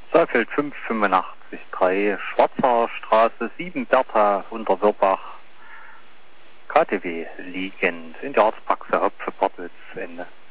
Saalfeld 5, 85, 3, Schwarzer Straße 7, Bertha, Unterwirbach, KTW liegend in der Arztpraxis Hopfe, Bartels, Ende.